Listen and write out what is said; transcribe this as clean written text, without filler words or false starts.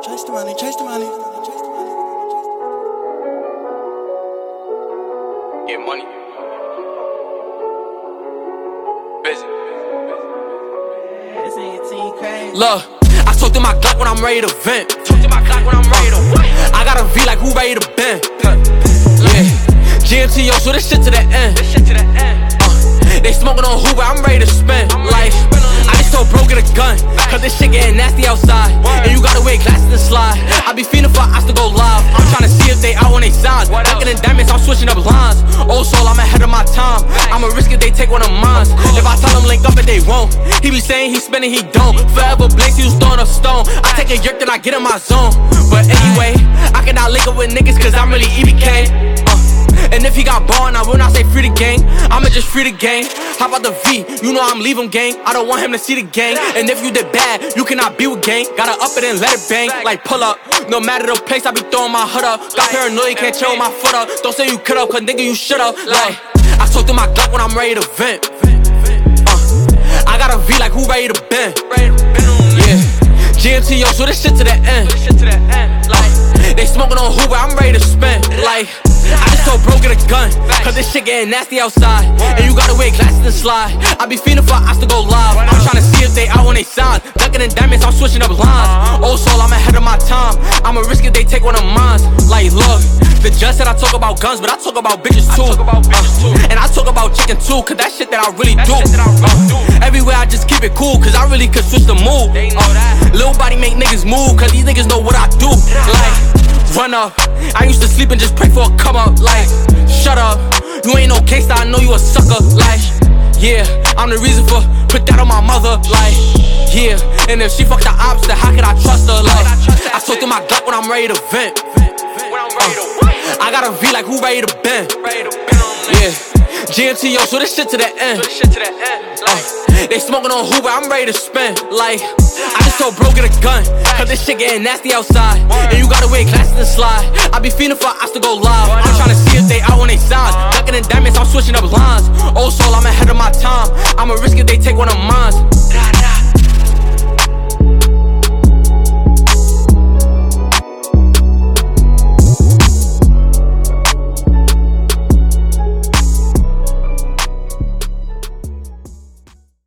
Chase the money, chase the money. Get money. Busy. This ain't team crazy. Look, I talk to my Glock when I'm ready to vent. Talk to my Glock when I'm ready to what? I got a V like who ready to bend. Yeah, GMTO, so this shit to the end. They smoking on Hoover, I'm ready to spin. Like, I just told bro get a gun, cause this shit getting nasty outside. And you gotta wear glasses and slide. I be feeling for us to go live. I'm tryna see if they out on they signs. Ducking in diamonds, I'm switching up lines. Old soul, I'm ahead of my time. I'ma risk it, they take one of mine. If I tell them link up and they won't. He be saying he spinning, he don't. Forever blinks, he was throwing a stone. I take a yerk, then I get in my zone. But anyway, I cannot link up with niggas cause I'm really EBK. And if he got ball, I will not say free the gang. I'ma just free the gang. How about the V? You know I'm leaving gang. I don't want him to see the gang. And if you did bad, you cannot be with gang. Gotta up it and let it bang. Like pull up. No matter the place, I be throwing my hood up. Got paranoid, can't chill my foot up. Don't say you could up, cause nigga you should up. Like, I talk to my Glock when I'm ready to vent. I got a V like who ready to bend. Yeah, GMTO, so this shit to the end. They smoking on Hoover, I'm ready to spin. Like, I just told bro get a gun, cause this shit getting nasty outside. And you gotta wear glasses and slide. I be feeling for us to go live. I'm tryna see if they out on they signs. Ducking in diamonds, I'm switching up lines. Old soul, I'm ahead of my time. I'ma risk it, they take one of mine. Like, look, the judge said I talk about guns, but I talk about bitches too. And I talk about chicken too, cause that shit that I really do. Everywhere I just keep it cool, cause I really could switch the mood. Little body make niggas move, cause these niggas know what I do. Like, run up, I used to sleep and just pray for a come up. Like, shut up, you ain't no gangsta, I know you a sucker. Like, yeah, I'm the reason for put that on my mother. Like, yeah, and if she fuck the ops, then how can I trust her? Like, I talk to my Glock when I'm ready to vent. I got a V like who ready to bend. Yeah, GMTO, so this shit to the end. They smoking on Hoover, I'm ready to spin. Like, I just told bro get a gun, cause this shit getting nasty outside. And you gotta wear glasses and slide. I be feeling for us to go live. I'm tryna see if they out on they signs. Ducking in diamonds, I'm switching up lines. Old soul, I'm ahead of my time. I'ma risk it, they